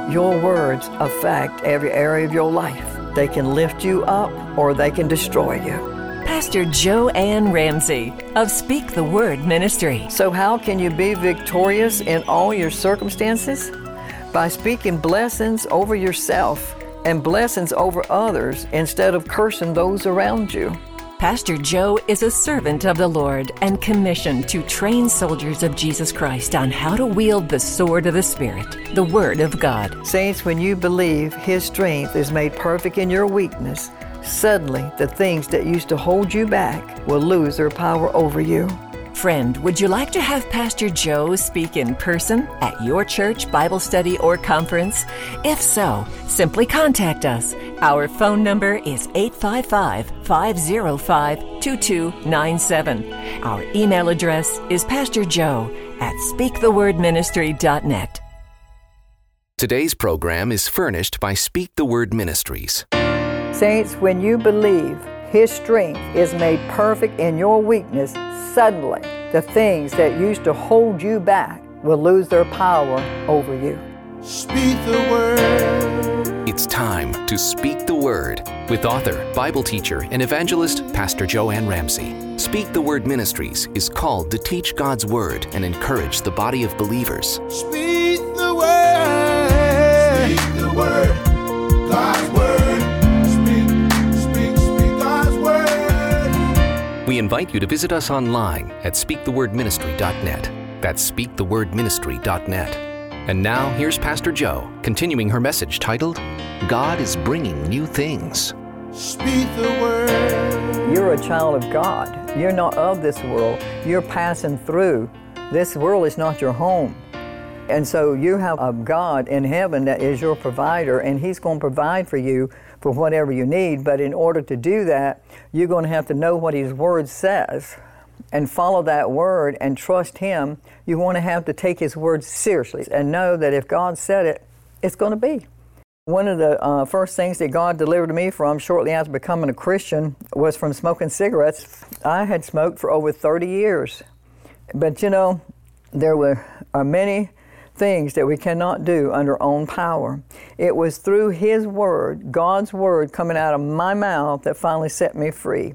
Your words affect every area of your life. They can lift you up or they can destroy you. Pastor Joanne Ramsey of Speak the Word Ministry. So how can you be victorious in all your circumstances? By speaking blessings over yourself and blessings over others instead of cursing those around you. Pastor Joe is a servant of the Lord and commissioned to train soldiers of Jesus Christ on how to wield the sword of the Spirit, the Word of God. Saints, when you believe His strength is made perfect in your weakness, suddenly the things that used to hold you back will lose their power over you. Friend, would you like to have Pastor Joe speak in person at your church, Bible study, or conference? If so, simply contact us. Our phone number is 855-505-2297. Our email address is pastorjoe@speakthewordministry.net. Today's program is furnished by Speak the Word Ministries. Saints, when you believe His strength is made perfect in your weakness, suddenly the things that used to hold you back will lose their power over you. Speak the word. It's time to Speak the Word with author, Bible teacher, and evangelist Pastor Joanne Ramsey. Speak the Word Ministries is called to teach God's Word and encourage the body of believers. Speak the word. Speak the word. God's word. Speak God's word. We invite you to visit us online at speakthewordministry.net. That's speakthewordministry.net. And now, here's Pastor Joe, continuing her message titled, God is Bringing New Things. Speak the word. You're a child of God. You're not of this world. You're passing through. This world is not your home. And so you have a God in heaven that is your provider, and He's going to provide for you for whatever you need. But in order to do that, you're going to have to know what His Word says and follow that Word and trust Him. You want to have to take His Word seriously and know that if God said it, it's going to be. One of the first things that God delivered me from shortly after becoming a Christian was from smoking cigarettes. I had smoked for over 30 years. But you know, there are many things that we cannot do under our own power. It was through His Word, God's Word coming out of my mouth that finally set me free.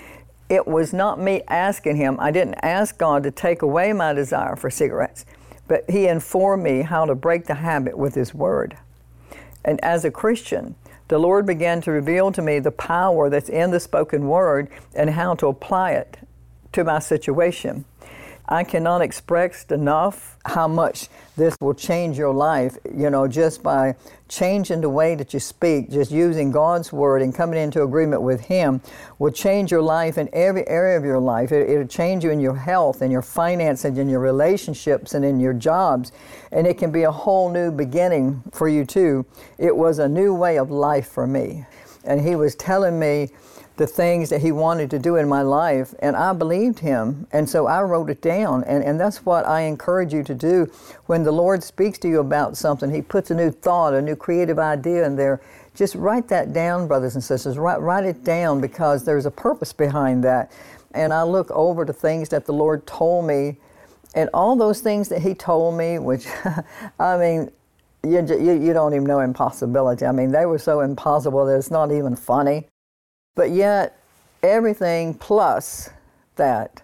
It was not me asking Him. I didn't ask God to take away my desire for cigarettes, but He informed me how to break the habit with His Word. And as a Christian, the Lord began to reveal to me the power that's in the spoken Word and how to apply it to my situation. I cannot express enough how much this will change your life, just by changing the way that you speak, just using God's Word and coming into agreement with Him will change your life in every area of your life. It'll change you in your health and your finances and your relationships and in your jobs. And it can be a whole new beginning for you too. It was a new way of life for me. And He was telling me the things that He wanted to do in my life, and I believed Him, and so I wrote it down, and that's what I encourage you to do. When the Lord speaks to you about something, He puts a new thought, a new creative idea in there, just write that down, brothers and sisters. Write it down, because there's a purpose behind that. And I look over the things that the Lord told me, and all those things that He told me, which, I mean, you don't even know impossibility. I mean, they were so impossible that it's not even funny. But yet, everything plus that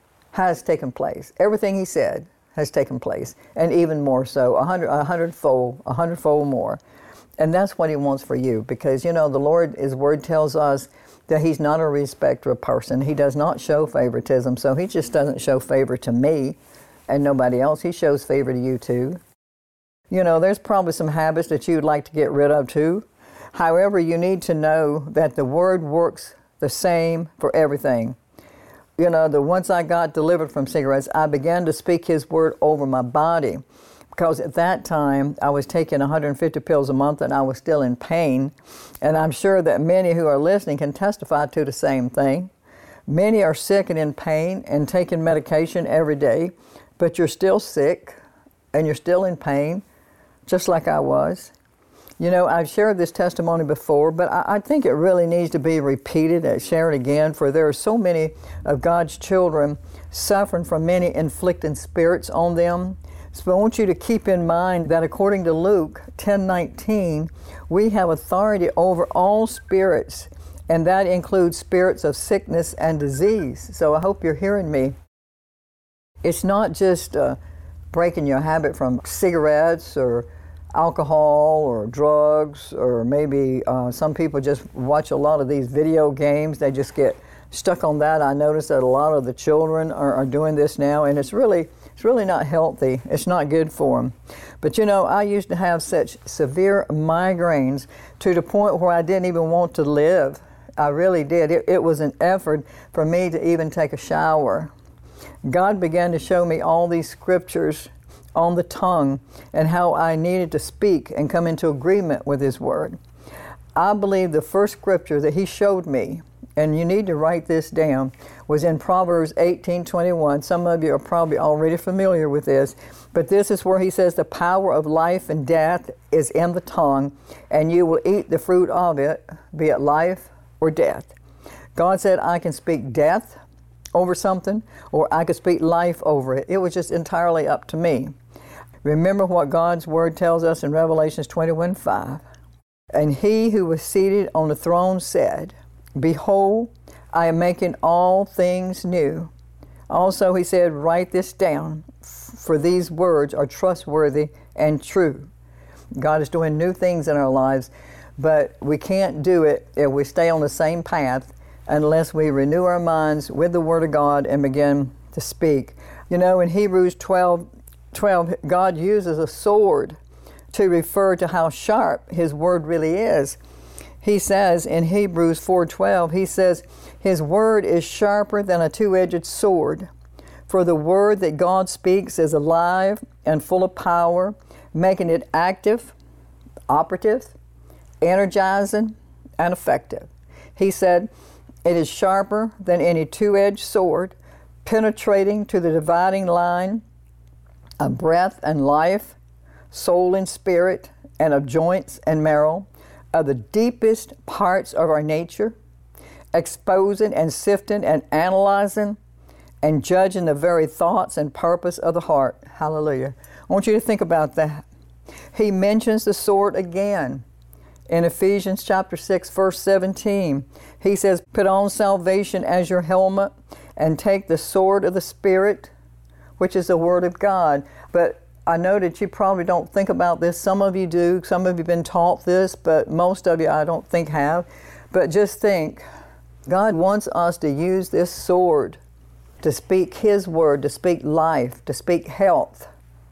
has taken place. Everything He said has taken place, and even more so, a hundredfold more. And that's what He wants for you, because, the Lord, His Word tells us that He's not a respecter of person. He does not show favoritism, so He just doesn't show favor to me and nobody else. He shows favor to you too. There's probably some habits that you'd like to get rid of too. However, you need to know that the Word works the same for everything. Once I got delivered from cigarettes, I began to speak His Word over my body, because at that time I was taking 150 pills a month and I was still in pain. And I'm sure that many who are listening can testify to the same thing. Many are sick and in pain and taking medication every day, but you're still sick and you're still in pain, just like I was. I've shared this testimony before, but I think it really needs to be repeated and shared again, for there are so many of God's children suffering from many inflicting spirits on them, So I want you to keep in mind that according to Luke 10:19, we have authority over all spirits, and that includes spirits of sickness and disease. So I hope you're hearing me. It's not just breaking your habit from cigarettes or alcohol or drugs, or maybe some people just watch a lot of these video games. They just get stuck on that. I notice that a lot of the children are doing this now, and it's really not healthy. It's not good for them. But you know, I used to have such severe migraines to the point where I didn't even want to live. I really did. It was an effort for me to even take a shower. God began to show me all these scriptures on the tongue and how I needed to speak and come into agreement with His Word. I believe the first scripture that He showed me, and you need to write this down, was in Proverbs 18:21. Some of you are probably already familiar with this, but this is where He says, the power of life and death is in the tongue, and you will eat the fruit of it, be it life or death. God said, I can speak death over something, or I could speak life over it. It was just entirely up to me. Remember what God's Word tells us in Revelations 21:5. And He who was seated on the throne said, Behold, I am making all things new. Also, He said, write this down, for these words are trustworthy and true. God is doing new things in our lives, but we can't do it if we stay on the same path unless we renew our minds with the Word of God and begin to speak. You know, in Hebrews 12, God uses a sword to refer to how sharp His Word really is. He says in Hebrews 4:12, He says, His Word is sharper than a two-edged sword. For the Word that God speaks is alive and full of power, making it active, operative, energizing, and effective. He said, it is sharper than any two-edged sword, penetrating to the dividing line of breath and life, soul and spirit, and of joints and marrow, of the deepest parts of our nature, exposing and sifting and analyzing and judging the very thoughts and purpose of the heart. Hallelujah. I want you to think about that. He mentions the sword again in Ephesians chapter 6, verse 17. He says, put on salvation as your helmet and take the sword of the Spirit, which is the Word of God. But I know that you probably don't think about this. Some of you do. Some of you have been taught this, but most of you I don't think have. But just think, God wants us to use this sword to speak His Word, to speak life, to speak health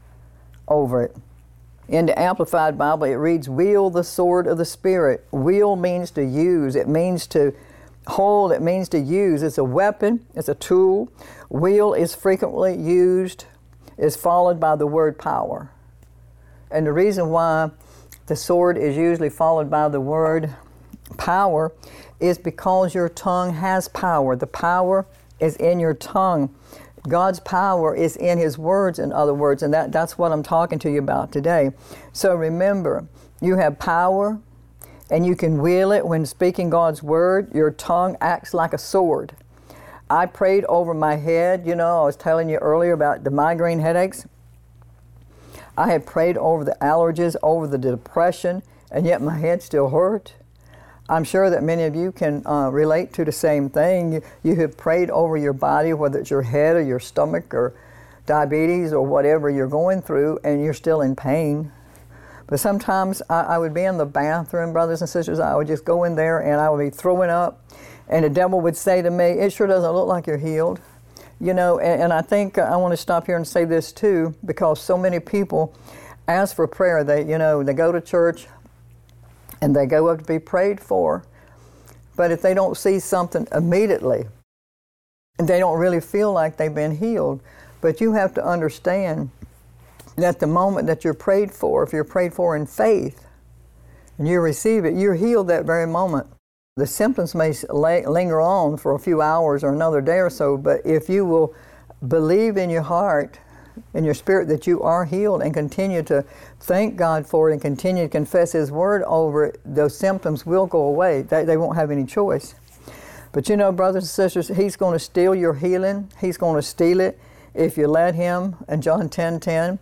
over it. In the Amplified Bible, it reads, wield the sword of the Spirit. Wield means to use. It means to hold. It means to use. It's a weapon. It's a tool. Wield is frequently used, is followed by the word power. And the reason why the sword is usually followed by the word power is because your tongue has power. The power is in your tongue. God's power is in His words, in other words, and that's what I'm talking to you about today. So remember, you have power, and you can wield it when speaking God's Word. Your tongue acts like a sword. I prayed over my head. You know, I was telling you earlier about the migraine headaches. I had prayed over the allergies, over the depression, and yet my head still hurt. I'm sure that many of you can relate to the same thing. You have prayed over your body, whether it's your head or your stomach or diabetes or whatever you're going through, and you're still in pain. But sometimes I would be in the bathroom, brothers and sisters, I would just go in there and I would be throwing up, and the devil would say to me, it sure doesn't look like you're healed. You know, and I think I want to stop here and say this too, because so many people ask for prayer. They go to church, and they go up to be prayed for. But if they don't see something immediately, they don't really feel like they've been healed. But you have to understand that the moment that you're prayed for, if you're prayed for in faith, and you receive it, you're healed that very moment. The symptoms may linger on for a few hours or another day or so, but if you will believe in your heart, in your spirit, that you are healed and continue to thank God for it and continue to confess His Word over it, those symptoms will go away. They won't have any choice. But you know, brothers and sisters, He's going to steal your healing. He's going to steal it if you let Him. In John 10:10,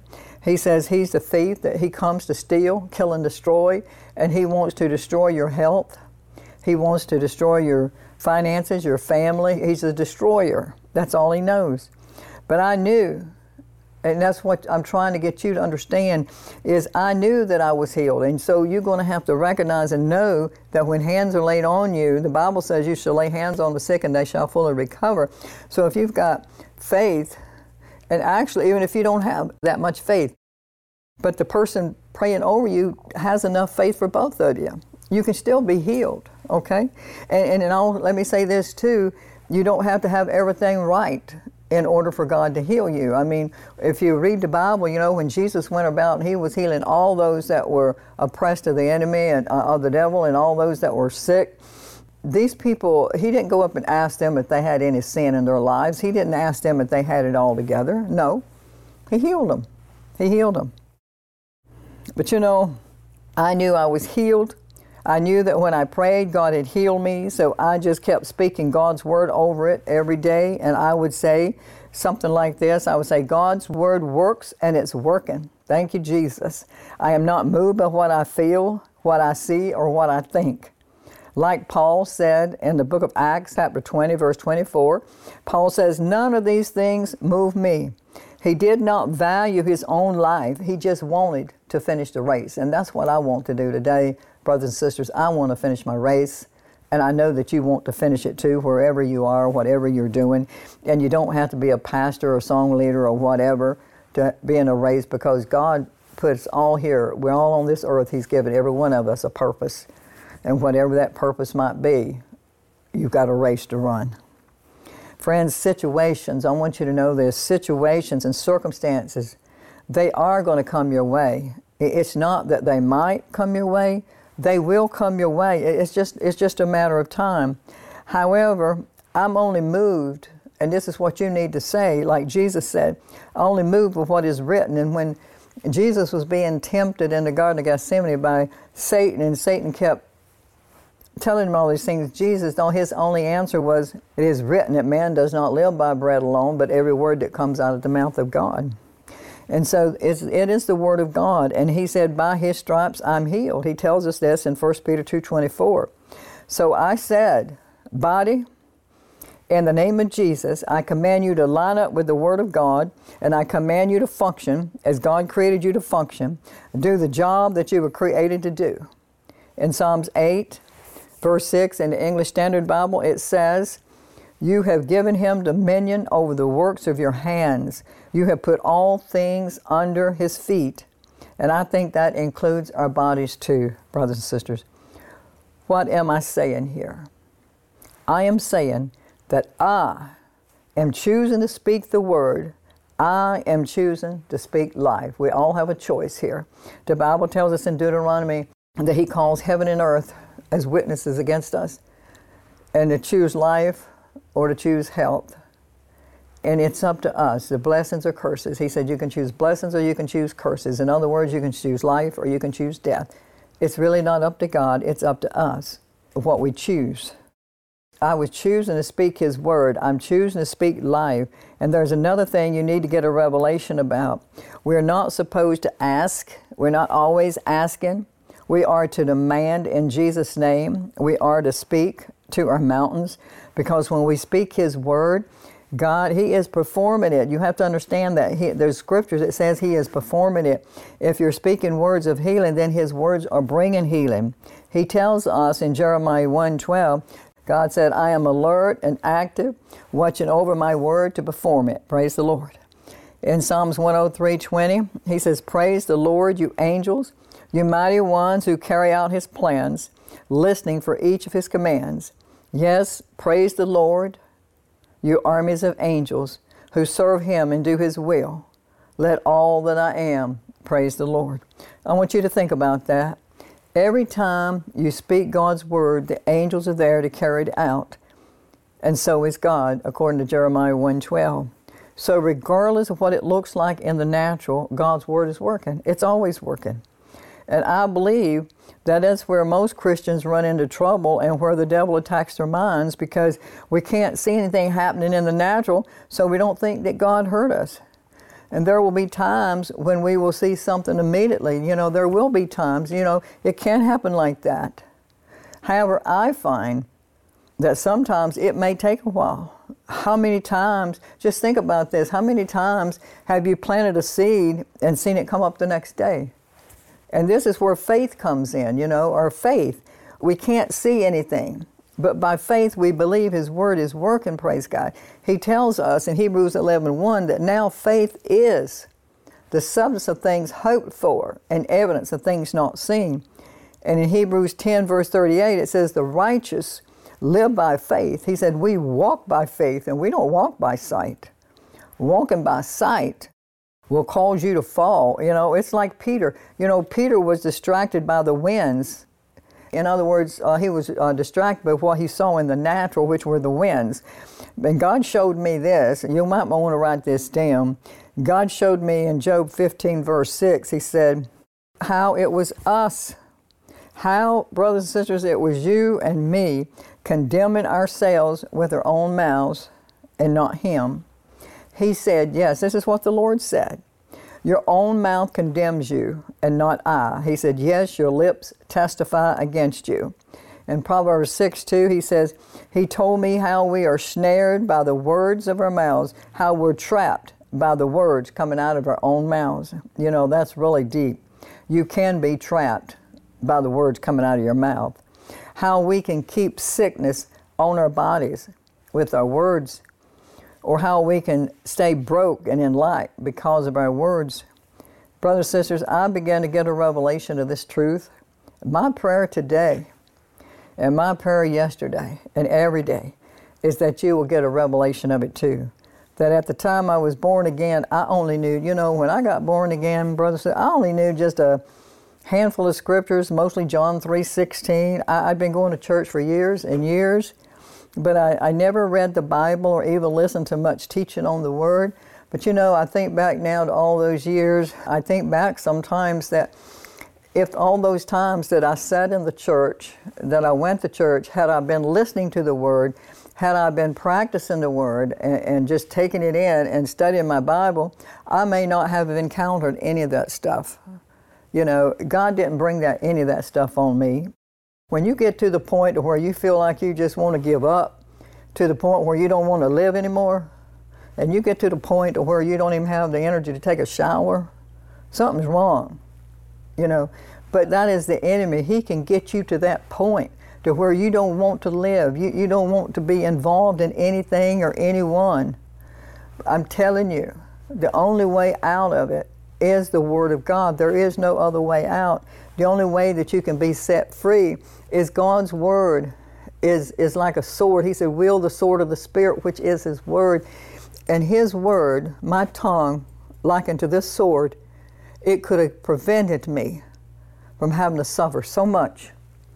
He says he's the thief, that he comes to steal, kill, and destroy, and he wants to destroy your health. He wants to destroy your finances, your family. He's a destroyer. That's all he knows. But I knew, and that's what I'm trying to get you to understand, is I knew that I was healed. And so you're going to have to recognize and know that when hands are laid on you, the Bible says you shall lay hands on the sick and they shall fully recover. So if you've got faith, and actually even if you don't have that much faith, but the person praying over you has enough faith for both of you, you can still be healed, okay? And let me say this too, you don't have to have everything right in order for God to heal you. I mean, if you read the Bible, you know, when Jesus went about, he was healing all those that were oppressed of the enemy and of the devil and all those that were sick. These people, he didn't go up and ask them if they had any sin in their lives. He didn't ask them if they had it all together. No, he healed them. He healed them. But you know, I knew I was healed. I knew that when I prayed, God had healed me, so I just kept speaking God's word over it every day, and I would say something like this. I would say, God's word works, and it's working. Thank you, Jesus. I am not moved by what I feel, what I see, or what I think. Like Paul said in the book of Acts, chapter 20, verse 24, Paul says, none of these things move me. He did not value his own life. He just wanted to finish the race, and that's what I want to do today. Brothers and sisters, I want to finish my race, and I know that you want to finish it too, wherever you are, whatever you're doing. And you don't have to be a pastor or song leader or whatever to be in a race, because God put us all here. We're all on this earth. He's given every one of us a purpose. And whatever that purpose might be, you've got a race to run. Friends, situations, I want you to know this, situations and circumstances, they are going to come your way. It's not that they might come your way. They will come your way. It's just a matter of time. However, I'm only moved, and this is what you need to say, like Jesus said, I only moved with what is written. And when Jesus was being tempted in the Garden of Gethsemane by Satan, and Satan kept telling him all these things, Jesus, his only answer was, it is written that man does not live by bread alone, but every word that comes out of the mouth of God. And so it is the Word of God. And he said, by his stripes I'm healed. He tells us this in 1 Peter 2:24. So I said, body, in the name of Jesus, I command you to line up with the Word of God, and I command you to function as God created you to function, do the job that you were created to do. In Psalms 8, verse 6 in the English Standard Bible, it says, you have given him dominion over the works of your hands. You have put all things under his feet. And I think that includes our bodies too, brothers and sisters. What am I saying here? I am saying that I am choosing to speak the word. I am choosing to speak life. We all have a choice here. The Bible tells us in Deuteronomy that he calls heaven and earth as witnesses against us, and to choose life or to choose health. And it's up to us, the blessings or curses. He said you can choose blessings or you can choose curses. In other words, you can choose life or you can choose death. It's really not up to God, it's up to us, what we choose. I was choosing to speak his word. I'm choosing to speak life. And there's another thing you need to get a revelation about. We're not supposed to ask. We're not always asking. We are to demand in Jesus' name. We are to speak to our mountains, because when we speak his word, God, he is performing it. You have to understand that there's scriptures that says he is performing it. If you're speaking words of healing, then his words are bringing healing. He tells us in Jeremiah 1:12, God said, I am alert and active, watching over my word to perform it. Praise the Lord. In Psalms 103:20, he says, praise the Lord, you angels, you mighty ones who carry out his plans, listening for each of his commands. Yes, praise the Lord, you armies of angels who serve him and do his will. Let all that I am praise the Lord. I want you to think about that. Every time you speak God's word, the angels are there to carry it out. And so is God, according to Jeremiah 1:12. So regardless of what it looks like in the natural, God's word is working. It's always working. And I believe that is where most Christians run into trouble and where the devil attacks their minds, because we can't see anything happening in the natural, so we don't think that God heard us. And there will be times when we will see something immediately. There will be times, it can happen like that. However, I find that sometimes it may take a while. How many times, just think about this, how many times have you planted a seed and seen it come up the next day? And this is where faith comes in, our faith. We can't see anything, but by faith we believe His Word is working, praise God. He tells us in Hebrews 11:1 that now faith is the substance of things hoped for and evidence of things not seen. And in Hebrews 10 verse 38 it says the righteous live by faith. He said we walk by faith and we don't walk by sight. Walking by sight will cause you to fall. It's like Peter. Peter was distracted by the winds. In other words, he was distracted by what he saw in the natural, which were the winds. And God showed me this, and you might want to write this down. God showed me in Job 15 verse 6, He said, how it was us, how, brothers and sisters, it was you and me condemning ourselves with our own mouths and not Him. He said, yes, this is what the Lord said. Your own mouth condemns you and not I. He said, yes, your lips testify against you. In Proverbs 6:2, He says, He told me how we are snared by the words of our mouths, how we're trapped by the words coming out of our own mouths. That's really deep. You can be trapped by the words coming out of your mouth. How we can keep sickness on our bodies with our words, or how we can stay broke and in lack because of our words. Brothers and sisters, I began to get a revelation of this truth. My prayer today and my prayer yesterday and every day is that you will get a revelation of it too. That at the time I was born again, I only knew, when I got born again, brothers and sisters, I only knew just a handful of scriptures, mostly John 3:16. I'd been going to church for years and years, but I never read the Bible or even listened to much teaching on the Word. But I think back now to all those years. I think back sometimes that if all those times that I sat in the church, that I went to church, had I been listening to the Word, had I been practicing the Word and just taking it in and studying my Bible, I may not have encountered any of that stuff. God didn't bring any of that stuff on me. When you get to the point where you feel like you just want to give up, to the point where you don't want to live anymore, and you get to the point where you don't even have the energy to take a shower, something's wrong, But that is the enemy. He can get you to that point to where you don't want to live. You don't want to be involved in anything or anyone. I'm telling you, the only way out of it is the Word of God. There is no other way out. The only way that you can be set free is God's Word is like a sword. He said, wield the sword of the Spirit, which is His Word. And His Word, my tongue, likened to this sword, it could have prevented me from having to suffer so much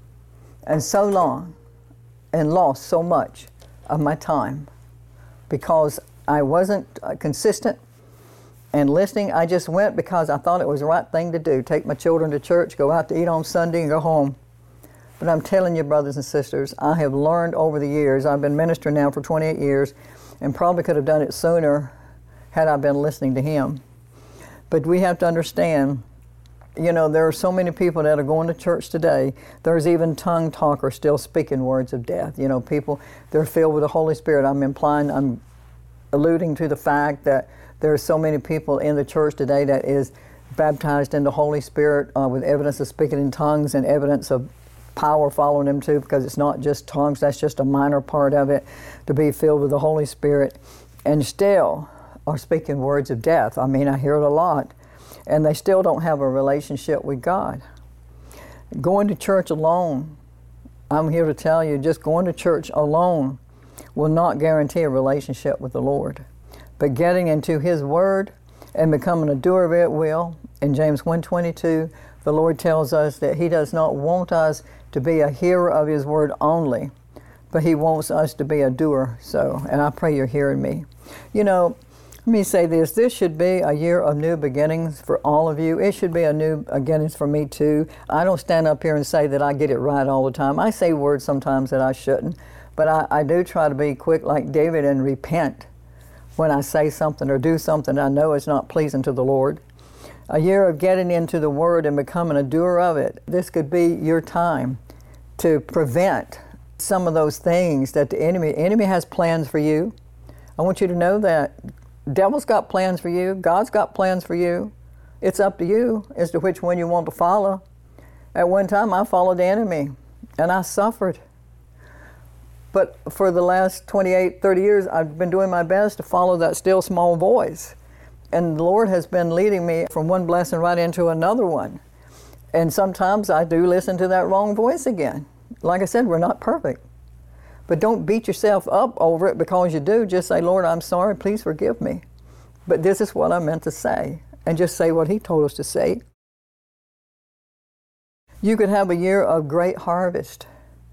and so long and lost so much of my time because I wasn't consistent and listening. I just went because I thought it was the right thing to do. Take my children to church, go out to eat on Sunday, and go home. But I'm telling you, brothers and sisters, I have learned over the years. I've been ministering now for 28 years and probably could have done it sooner had I been listening to Him. But we have to understand, there are so many people that are going to church today. There's even tongue talkers still speaking words of death. People, they're filled with the Holy Spirit. I'm alluding to the fact that there are so many people in the church today that is baptized in the Holy Spirit with evidence of speaking in tongues and evidence of power following them too, because it's not just tongues, that's just a minor part of it, to be filled with the Holy Spirit, and still are speaking words of death. I hear it a lot, and they still don't have a relationship with God. Going to church alone, I'm here to tell you, just going to church alone will not guarantee a relationship with the Lord. But getting into His Word and becoming a doer of it will. In James 1:22, the Lord tells us that He does not want us to be a hearer of His Word only, but He wants us to be a doer. And I pray you're hearing me. Let me say this. This should be a year of new beginnings for all of you. It should be a new beginnings for me too. I don't stand up here and say that I get it right all the time. I say words sometimes that I shouldn't, but I do try to be quick like David and repent when I say something or do something I know is not pleasing to the Lord. A year of getting into the Word and becoming a doer of it. This could be your time to prevent some of those things that the enemy has plans for you. I want you to know that devil's got plans for you. God's got plans for you. It's up to you as to which one you want to follow. At one time, I followed the enemy, and I suffered. But for the last 28, 30 years, I've been doing my best to follow that still small voice. And the Lord has been leading me from one blessing right into another one. And sometimes I do listen to that wrong voice again. Like I said, we're not perfect. But don't beat yourself up over it because you do. Just say, Lord, I'm sorry, please forgive me. But this is what I meant to say. And just say what He told us to say. You could have a year of great harvest.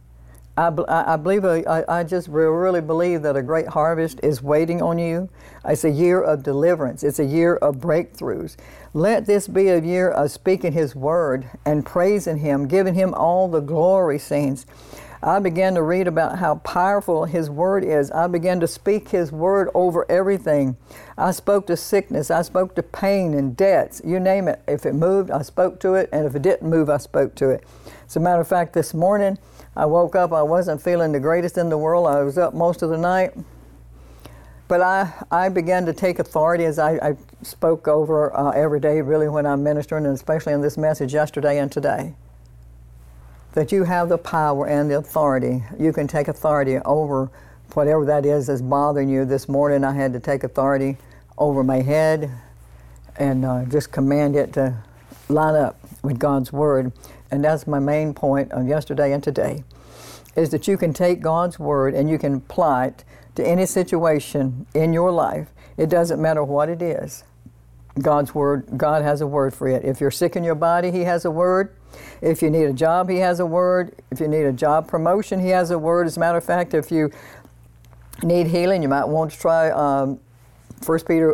I just really believe that a great harvest is waiting on you. It's a year of deliverance. It's a year of breakthroughs. Let this be a year of speaking His word and praising Him, giving Him all the glory, saints. I began to read about how powerful His word is. I began to speak His word over everything. I spoke to sickness. I spoke to pain and debts. You name it. If it moved, I spoke to it. And if it didn't move, I spoke to it. As a matter of fact, this morning, I woke up, I wasn't feeling the greatest in the world. I was up most of the night. But I began to take authority as I spoke over every day, really, when I'm ministering, and especially in this message yesterday and today. That you have the power and the authority. You can take authority over whatever that is that's bothering you. This morning I had to take authority over my head and just command it to line up with God's Word. And that's my main point of yesterday and today, is that you can take God's Word and you can apply it to any situation in your life. It doesn't matter what it is. God's Word, God has a word for it. If you're sick in your body, He has a word. If you need a job, He has a word. If you need a job promotion, He has a word. As a matter of fact, if you need healing, you might want to try 1 Peter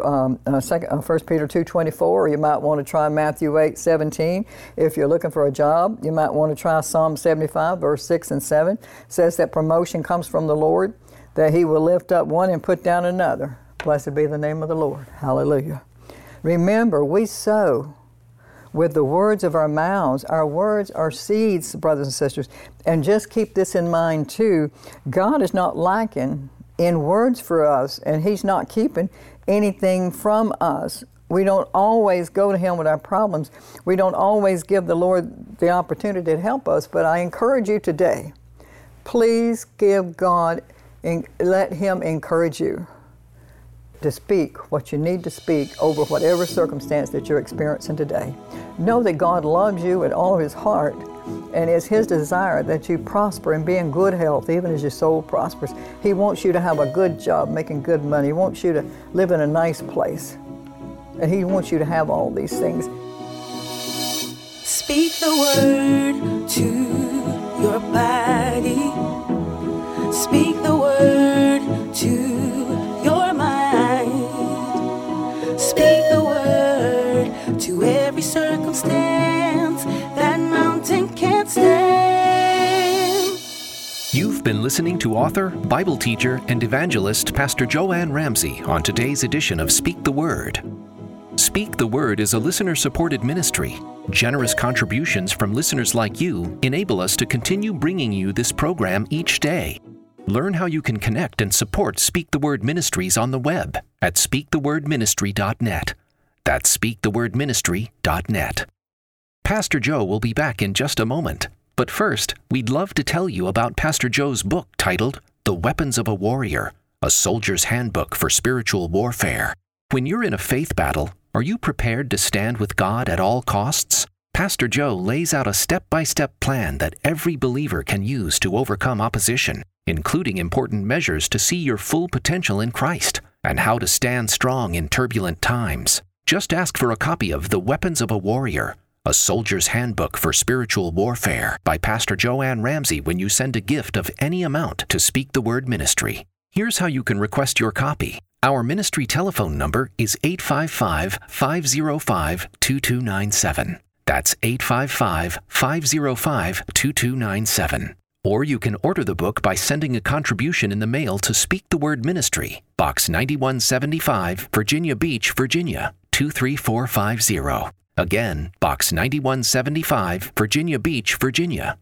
2:24, or you might want to try Matthew 8:17. If you're looking for a job, you might want to try Psalm 75, verse 6 and 7. It says that promotion comes from the Lord, that He will lift up one and put down another. Blessed be the name of the Lord. Hallelujah. Remember, we sow with the words of our mouths. Our words are seeds, brothers and sisters. And just keep this in mind too. God is not lacking in words for us, and He's not keeping anything from us. We don't always go to Him with our problems. We don't always give the Lord the opportunity to help us. But I encourage you today, please give God and let Him encourage you to speak what you need to speak over whatever circumstance that you're experiencing today. Know that God loves you with all of His heart, and it's His desire that you prosper and be in good health, even as your soul prospers. He wants you to have a good job, making good money. He wants you to live in a nice place. And He wants you to have all these things. Speak the word to your body. Speak the word to your mind. Speak the word to every circumstance. That mountain can't stand. You've been listening to author, Bible teacher, and evangelist Pastor Joanne Ramsey on today's edition of Speak the Word. Speak the Word is a listener-supported ministry. Generous contributions from listeners like you enable us to continue bringing you this program each day. Learn how you can connect and support Speak the Word Ministries on the web at speakthewordministry.net. That's speakthewordministry.net. Pastor Joe will be back in just a moment. But first, we'd love to tell you about Pastor Joe's book titled The Weapons of a Warrior, a Soldier's Handbook for Spiritual Warfare. When you're in a faith battle, are you prepared to stand with God at all costs? Pastor Joe lays out a step-by-step plan that every believer can use to overcome opposition, including important measures to see your full potential in Christ and how to stand strong in turbulent times. Just ask for a copy of The Weapons of a Warrior, a Soldier's Handbook for Spiritual Warfare by Pastor Joanne Ramsey when you send a gift of any amount to Speak the Word Ministry. Here's how you can request your copy. Our ministry telephone number is 855-505-2297. That's 855-505-2297. Or you can order the book by sending a contribution in the mail to Speak the Word Ministry, Box 9175, Virginia Beach, Virginia, 23450. Again, Box 9175, Virginia Beach, Virginia,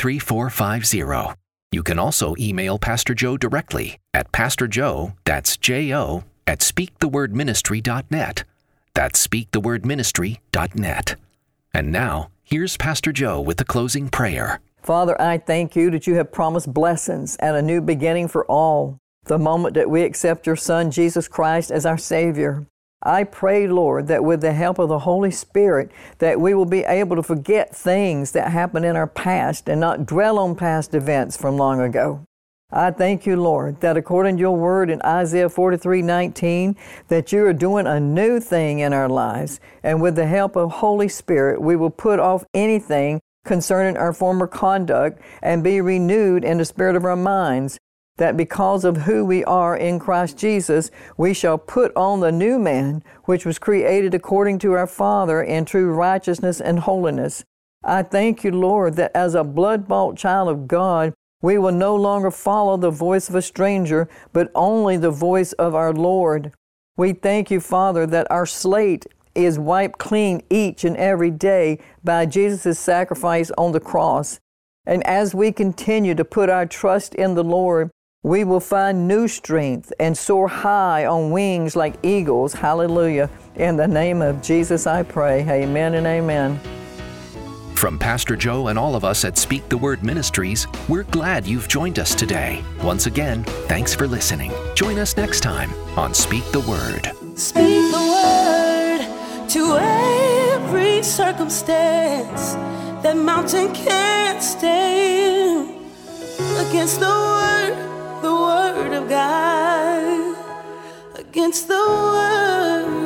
23450. You can also email Pastor Joe directly at Pastor Joe, that's J-O, at speakthewordministry.net. That's speakthewordministry.net. And now, here's Pastor Joe with the closing prayer. Father, I thank you that you have promised blessings and a new beginning for all, the moment that we accept your Son, Jesus Christ, as our Savior. I pray, Lord, that with the help of the Holy Spirit, that we will be able to forget things that happened in our past and not dwell on past events from long ago. I thank you, Lord, that according to your word in Isaiah 43:19, that you are doing a new thing in our lives. And with the help of Holy Spirit, we will put off anything concerning our former conduct and be renewed in the spirit of our minds, that because of who we are in Christ Jesus, we shall put on the new man, which was created according to our Father in true righteousness and holiness. I thank you, Lord, that as a blood-bought child of God, we will no longer follow the voice of a stranger, but only the voice of our Lord. We thank you, Father, that our slate is wiped clean each and every day by Jesus' sacrifice on the cross. And as we continue to put our trust in the Lord, we will find new strength and soar high on wings like eagles. Hallelujah. In the name of Jesus I pray. Amen and amen. From Pastor Joe and all of us at Speak the Word Ministries, we're glad you've joined us today. Once again, thanks for listening. Join us next time on Speak the Word. Speak the word to every circumstance. That mountain can't stand against the word of God. Against the word